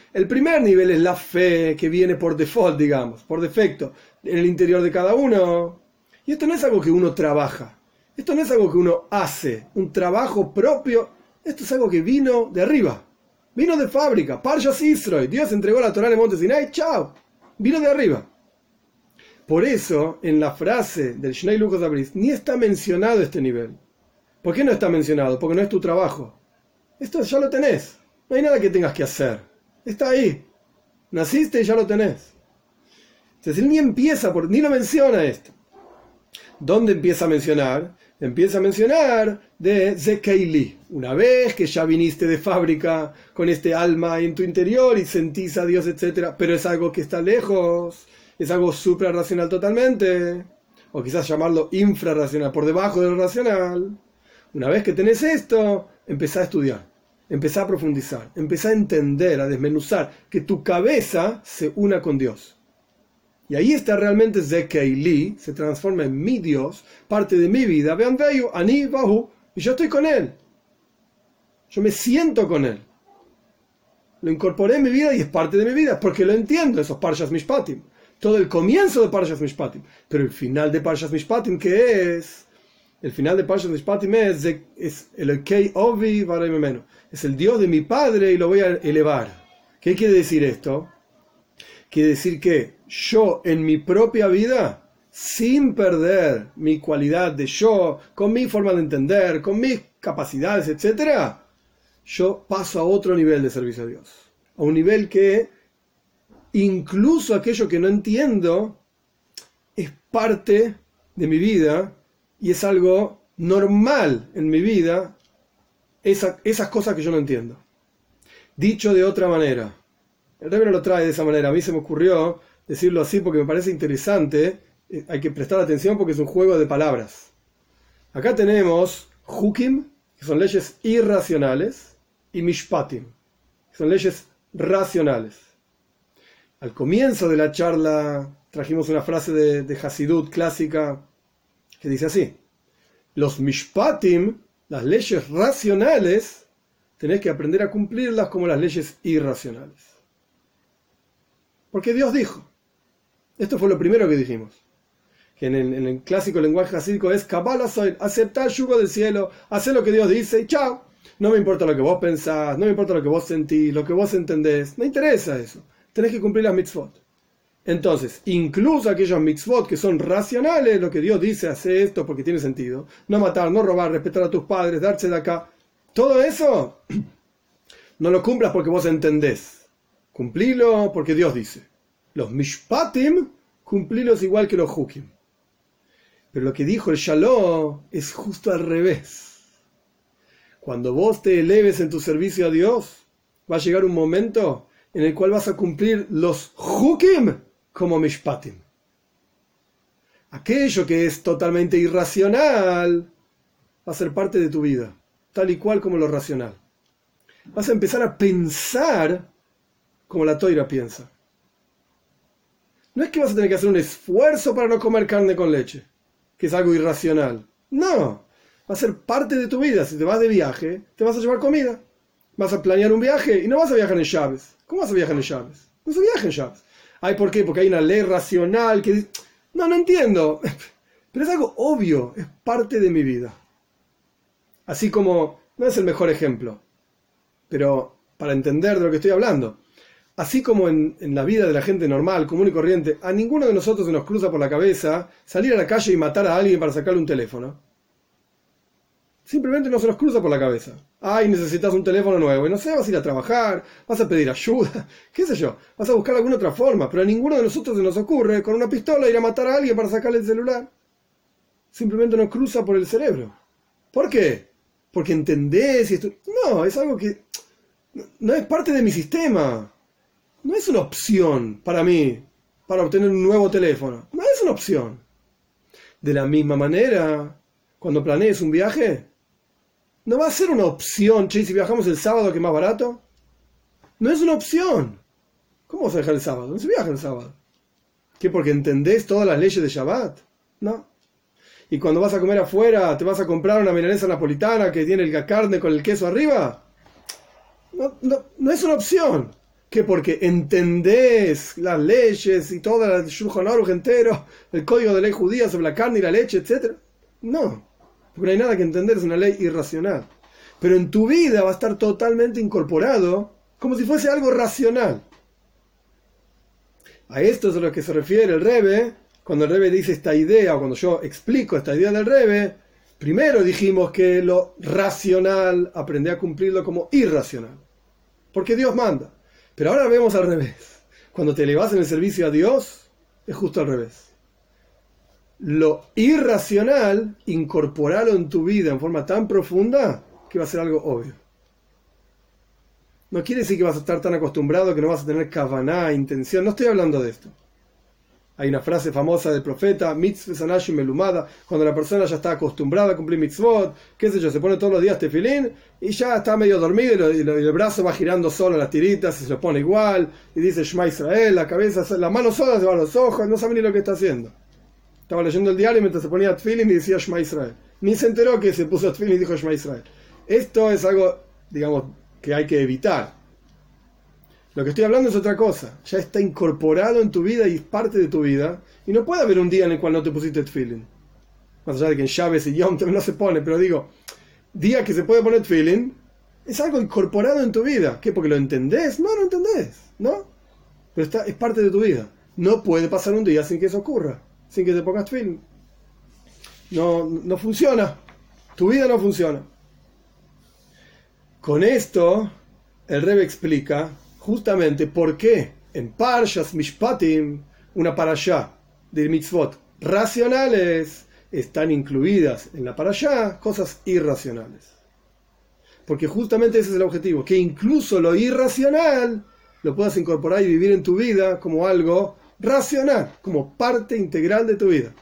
El primer nivel es la fe que viene por default, digamos, por defecto, en el interior de cada uno. Y esto no es algo que uno trabaja. Esto no es algo que uno hace, un trabajo propio. Esto es algo que vino de arriba. Vino de fábrica. Parshas Yisro. Dios entregó la Torá en el monte Sinai. ¡Chao! Vino de arriba. Por eso, en la frase del Shnei Luchos Abris, ni está mencionado este nivel. ¿Por qué no está mencionado? Porque no es tu trabajo. Esto ya lo tenés. No hay nada que tengas que hacer. Está ahí. Naciste y ya lo tenés. Entonces él ni empieza, por, ni lo menciona esto. ¿Dónde empieza a mencionar? Empieza a mencionar de Zekeili. Una vez que ya viniste de fábrica con este alma en tu interior y sentís a Dios, etcétera, pero es algo que está lejos, es algo suprarracional totalmente, o quizás llamarlo infrarracional, por debajo del racional. Una vez que tenés esto, empezá a estudiar, empezá a profundizar, empezá a entender, a desmenuzar, que tu cabeza se una con Dios. Y ahí está realmente Zekeili, se transforma en mi Dios, parte de mi vida. Vean, veo, ani, bahu, y yo estoy con él. Yo me siento con él. Lo incorporé en mi vida y es parte de mi vida, porque lo entiendo, esos Parshas Mishpatim. Todo el comienzo de Parshas Mishpatim. Pero el final de Parshas Mishpatim, ¿qué es? El final de Parshas Mishpatim es, es el Ekei Ovi Varei Memenu. Es el Dios de mi padre y lo voy a elevar. ¿Qué quiere decir esto? Quiere decir que yo en mi propia vida, sin perder mi cualidad de yo, con mi forma de entender, con mis capacidades, etcétera, yo paso a otro nivel de servicio a Dios. A un nivel que incluso aquello que no entiendo es parte de mi vida y es algo normal en mi vida, esa, esas cosas que yo no entiendo. Dicho de otra manera, el Rebbe no lo trae de esa manera, a mí se me ocurrió decirlo así porque me parece interesante, eh, hay que prestar atención porque es un juego de palabras. Acá tenemos Hukim, que son leyes irracionales, y Mishpatim, que son leyes racionales. Al comienzo de la charla trajimos una frase de, de Hasidut clásica que dice así: los Mishpatim, las leyes racionales, tenés que aprender a cumplirlas como las leyes irracionales. Porque Dios dijo. Esto fue lo primero que dijimos. Que en el, en el clásico lenguaje hasídico es Kabbalah soy, aceptar el yugo del cielo, hacer lo que Dios dice y chao. No me importa lo que vos pensás, no me importa lo que vos sentís, lo que vos entendés. No interesa eso. Tenés que cumplir las mitzvot. Entonces, incluso aquellos mitzvot que son racionales, lo que Dios dice, hace esto porque tiene sentido. No matar, no robar, respetar a tus padres, darse de acá. Todo eso no lo cumplas porque vos entendés. Cumplilo porque Dios dice. Los mishpatim, cumplilos igual que los hukim. Pero lo que dijo el Shalom es justo al revés. Cuando vos te eleves en tu servicio a Dios, va a llegar un momento en el cual vas a cumplir los hukim como mishpatim. Aquello que es totalmente irracional va a ser parte de tu vida, tal y cual como lo racional. Vas a empezar a pensar como la Toira piensa. No es que vas a tener que hacer un esfuerzo para no comer carne con leche, que es algo irracional. No, va a ser parte de tu vida. Si te vas de viaje, te vas a llevar comida. Vas a planear un viaje y no vas a viajar en Shabbos. ¿Cómo vas a viajar en Shabbos? No se viaja en Shabbos. Ay, ¿por qué? Porque hay una ley racional que dice... No, no entiendo. Pero es algo obvio, es parte de mi vida. Así como, no es el mejor ejemplo, pero para entender de lo que estoy hablando. Así como en, en la vida de la gente normal, común y corriente, a ninguno de nosotros se nos cruza por la cabeza salir a la calle y matar a alguien para sacarle un teléfono. Simplemente no se nos cruza por la cabeza. Ay, necesitas un teléfono nuevo. Y no sé, vas a ir a trabajar, vas a pedir ayuda, qué sé yo. Vas a buscar alguna otra forma. Pero a ninguno de nosotros se nos ocurre con una pistola ir a matar a alguien para sacarle el celular. Simplemente nos cruza por el cerebro. ¿Por qué? Porque entendés y esto... No, es algo que no es parte de mi sistema. No es una opción para mí, para obtener un nuevo teléfono. No es una opción. De la misma manera, cuando planees un viaje, no va a ser una opción, che, si viajamos el sábado que es más barato. No es una opción. ¿Cómo vas a dejar el sábado? No se viaja el sábado. ¿Qué? ¿Porque entendés todas las leyes de Shabbat? No. Y cuando vas a comer afuera, ¿te vas a comprar una milanesa napolitana que tiene la carne con el queso arriba? No, no, no es una opción. ¿Qué? Porque entendés las leyes y todo el Shulchan Aruch entero, el código de ley judía sobre la carne y la leche, etcétera. No, porque no hay nada que entender, es una ley irracional. Pero en tu vida va a estar totalmente incorporado como si fuese algo racional. A esto es a lo que se refiere el Rebbe, cuando el Rebbe dice esta idea, o cuando yo explico esta idea del Rebbe. Primero dijimos que lo racional aprende a cumplirlo como irracional, porque Dios manda. Pero ahora vemos al revés. Cuando te elevas en el servicio a Dios, es justo al revés. Lo irracional, incorporarlo en tu vida en forma tan profunda que va a ser algo obvio. No quiere decir que vas a estar tan acostumbrado que no vas a tener kavaná, intención. No estoy hablando de esto. Hay una frase famosa del profeta, mitzvah anashim melumada, cuando la persona ya está acostumbrada a cumplir mitzvot, qué sé yo, se pone todos los días tefilín y ya está medio dormido y, lo, y, lo, y el brazo va girando solo las tiritas y se lo pone igual y dice Shema Israel, la cabeza, la mano sola se va a los ojos, no sabe ni lo que está haciendo. Estaba leyendo el diario mientras se ponía tefilín y decía Shema Israel. Ni se enteró que se puso tefilín y dijo Shema Israel. Esto es algo, digamos, que hay que evitar. Lo que estoy hablando es otra cosa. Ya está incorporado en tu vida y es parte de tu vida. Y no puede haber un día en el cual no te pusiste tefilín. Más allá de que en Shabbat y Yom Tov no se pone, pero digo, día que se puede poner tefilín, es algo incorporado en tu vida. ¿Qué? ¿Porque lo entendés? No, no entendés, ¿no? Pero está, es parte de tu vida. No puede pasar un día sin que eso ocurra, sin que te pongas tefilín. No, no funciona. Tu vida no funciona. Con esto, el Rebbe explica justamente por qué en Parshas Mishpatim, una parashá de mitzvot racionales, están incluidas en la parashá cosas irracionales. Porque justamente ese es el objetivo, que incluso lo irracional lo puedas incorporar y vivir en tu vida como algo racional, como parte integral de tu vida.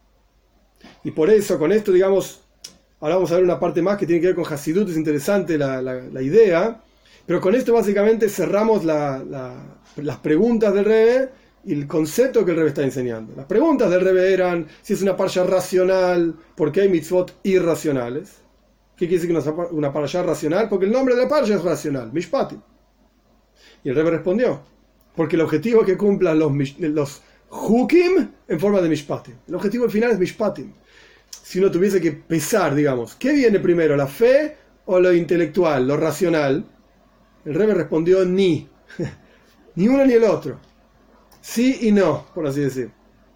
Y por eso, con esto, digamos, ahora vamos a ver una parte más que tiene que ver con Hasidut, es interesante la, la, la idea. Pero con esto básicamente cerramos la, la, las preguntas del Rebbe y el concepto que el Rebbe está enseñando. Las preguntas del Rebbe eran si es una parsha racional, ¿por qué hay mitzvot irracionales? ¿Qué quiere decir que una, una parsha racional? Porque el nombre de la parsha es racional, Mishpatim. Y el Rebbe respondió, porque el objetivo es que cumplan los, los hukim en forma de Mishpatim. El objetivo final es Mishpatim. Si uno tuviese que pesar, digamos, ¿qué viene primero, la fe o lo intelectual, lo racional? El Rebbe respondió ni, ni uno ni el otro, sí y no, por así decir.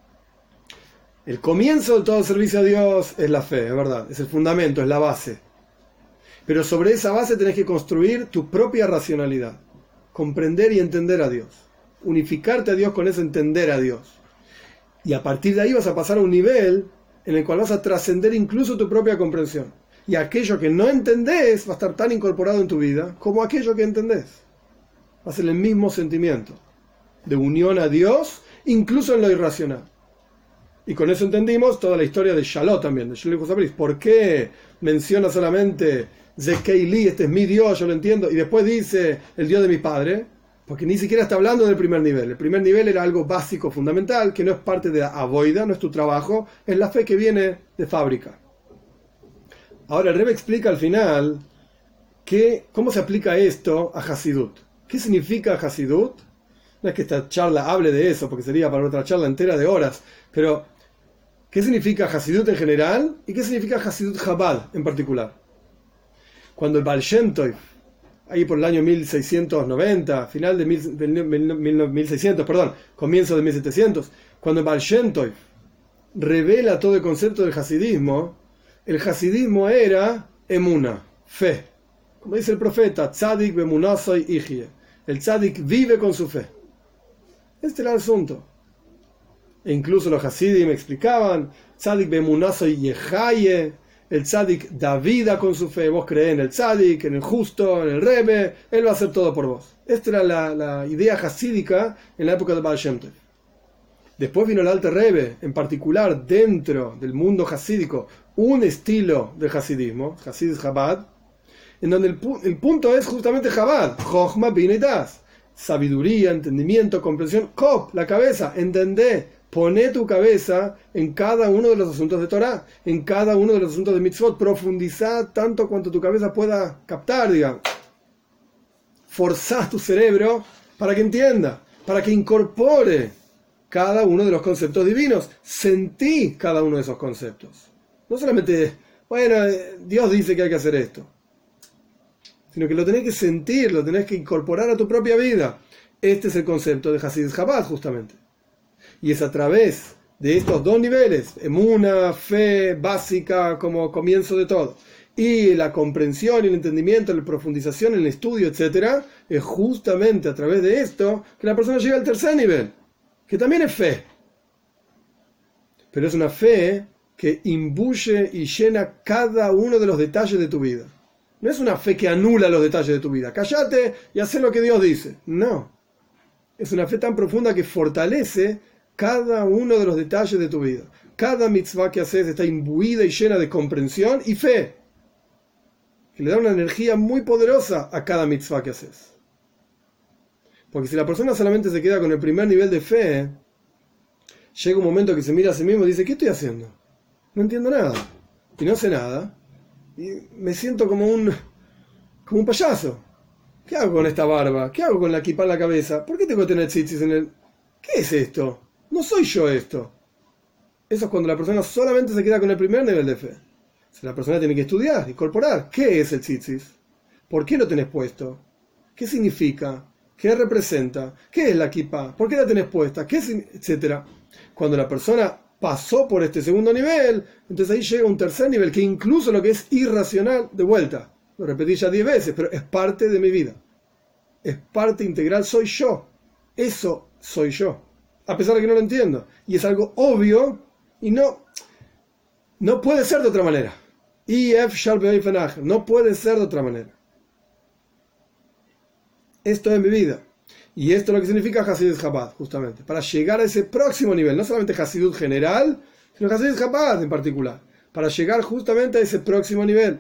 El comienzo de todo servicio a Dios es la fe, es verdad, es el fundamento, es la base. Pero sobre esa base tenés que construir tu propia racionalidad, comprender y entender a Dios, unificarte a Dios con eso, entender a Dios. Y a partir de ahí vas a pasar a un nivel en el cual vas a trascender incluso tu propia comprensión. Y aquello que no entendés va a estar tan incorporado en tu vida como aquello que entendés. Va a ser el mismo sentimiento de unión a Dios, incluso en lo irracional. Y con eso entendimos toda la historia de Shalot también, de Shalot Josabris. ¿Por qué menciona solamente Zekeili, este es mi Dios, yo lo entiendo, y después dice el Dios de mi padre? Porque ni siquiera está hablando del primer nivel. El primer nivel era algo básico, fundamental, que no es parte de la avoida, no es tu trabajo, es la fe que viene de fábrica. Ahora el Rebbe explica al final que, cómo se aplica esto a Hasidut. ¿Qué significa Hasidut? No es que esta charla hable de eso, porque sería para otra charla entera de horas, pero ¿qué significa Hasidut en general? ¿Y qué significa Hasidut Chabad en particular? Cuando el Baal Shem Tov, ahí por el año mil seiscientos noventa, final de mil, del, mil, mil, mil seiscientos, perdón, comienzo de mil setecientos, cuando el Baal Shem Tov revela todo el concepto del hasidismo, el hasidismo era emuna, fe. Como dice el profeta, tzadik bemunasoy ichye. El tzadik vive con su fe. Este era el asunto. E incluso los hasidim explicaban, tzadik bemunasoy yechaye. El tzadik da vida con su fe. Vos creés en el tzadik, en el justo, en el Rebbe. Él va a hacer todo por vos. Esta era la, la idea hasídica en la época de Baal Shem Tov. Después vino el Alter Rebbe, en particular dentro del mundo hasídico, un estilo de hasidismo, Hasidus Chabad, en donde el, pu el punto es justamente Chabad, Chochma Bina y Das, sabiduría, entendimiento, comprensión, Kop, la cabeza, entendé, poné tu cabeza en cada uno de los asuntos de Torah, en cada uno de los asuntos de Mitzvot, profundizá tanto cuanto tu cabeza pueda captar, digamos. Forzás tu cerebro para que entienda, para que incorpore cada uno de los conceptos divinos. Sentí cada uno de esos conceptos. No solamente, bueno, Dios dice que hay que hacer esto, sino que lo tenés que sentir, lo tenés que incorporar a tu propia vida. Este es el concepto de Hasidut Chabad, justamente. Y es a través de estos dos niveles, emuna, fe básica como comienzo de todo, y la comprensión y el entendimiento, la profundización, el estudio, etcétera, es justamente a través de esto que la persona llega al tercer nivel, que también es fe. Pero es una fe que imbuye y llena cada uno de los detalles de tu vida. No es una fe que anula los detalles de tu vida. Cállate y haz lo que Dios dice. No. Es una fe tan profunda que fortalece cada uno de los detalles de tu vida. Cada mitzvah que haces está imbuida y llena de comprensión y fe, que le da una energía muy poderosa a cada mitzvah que haces. Porque si la persona solamente se queda con el primer nivel de fe, llega un momento que se mira a sí mismo y dice, ¿qué estoy haciendo? No entiendo nada. Y no sé nada. Y me siento como un, como un payaso. ¿Qué hago con esta barba? ¿Qué hago con la kippah en la cabeza? ¿Por qué tengo que tener tzitzis en el...? ¿Qué es esto? No soy yo esto. Eso es cuando la persona solamente se queda con el primer nivel de fe. Si la persona tiene que estudiar, incorporar. ¿Qué es el tzitzis? ¿Por qué lo tenés puesto? ¿Qué significa? ¿Qué representa? ¿Qué es la kippah? ¿Por qué la tenés puesta? ¿Qué es? Etcétera. Cuando la persona pasó por este segundo nivel, entonces ahí llega un tercer nivel, que incluso lo que es irracional, de vuelta, lo repetí ya diez veces, pero es parte de mi vida. Es parte integral, soy yo. Eso soy yo. A pesar de que no lo entiendo. Y es algo obvio y no, no puede ser de otra manera. No puede ser de otra manera. Esto es mi vida. Y esto es lo que significa Hasidut Chabad, justamente. Para llegar a ese próximo nivel. No solamente Hasidut general, sino Hasidut Chabad en particular. Para llegar justamente a ese próximo nivel.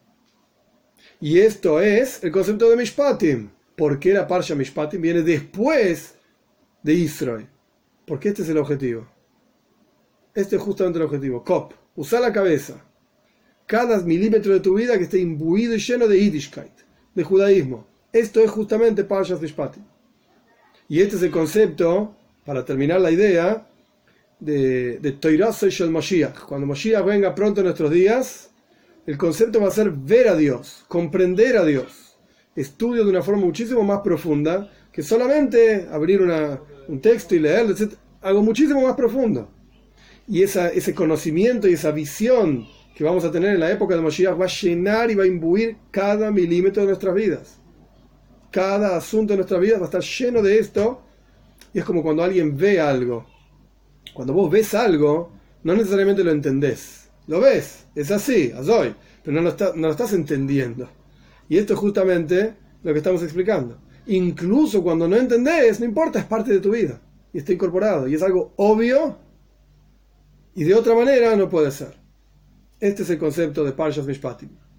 Y esto es el concepto de Mishpatim. ¿Por qué la Parsha Mishpatim viene después de Israel? Porque este es el objetivo. Este es justamente el objetivo. Kop. Usa la cabeza. Cada milímetro de tu vida que esté imbuido y lleno de Yiddishkeit, de judaísmo. Esto es justamente Parshas Mishpatim. Y este es el concepto, para terminar la idea, de, de Toirah Shel Mashiach. Cuando Mashiach venga pronto en nuestros días, el concepto va a ser ver a Dios, comprender a Dios. Estudio de una forma muchísimo más profunda que solamente abrir una, un texto y leerlo, etcétera. Algo muchísimo más profundo. Y esa, ese conocimiento y esa visión que vamos a tener en la época de Mashiach va a llenar y va a imbuir cada milímetro de nuestras vidas. Cada asunto de nuestra vida va a estar lleno de esto. Y es como cuando alguien ve algo. Cuando vos ves algo, no necesariamente lo entendés. Lo ves, es así, azoy, pero no lo, está, no lo estás entendiendo. Y esto es justamente lo que estamos explicando. Incluso cuando no entendés, no importa, es parte de tu vida. Y está incorporado. Y es algo obvio. Y de otra manera no puede ser. Este es el concepto de Parshas Mishpatim.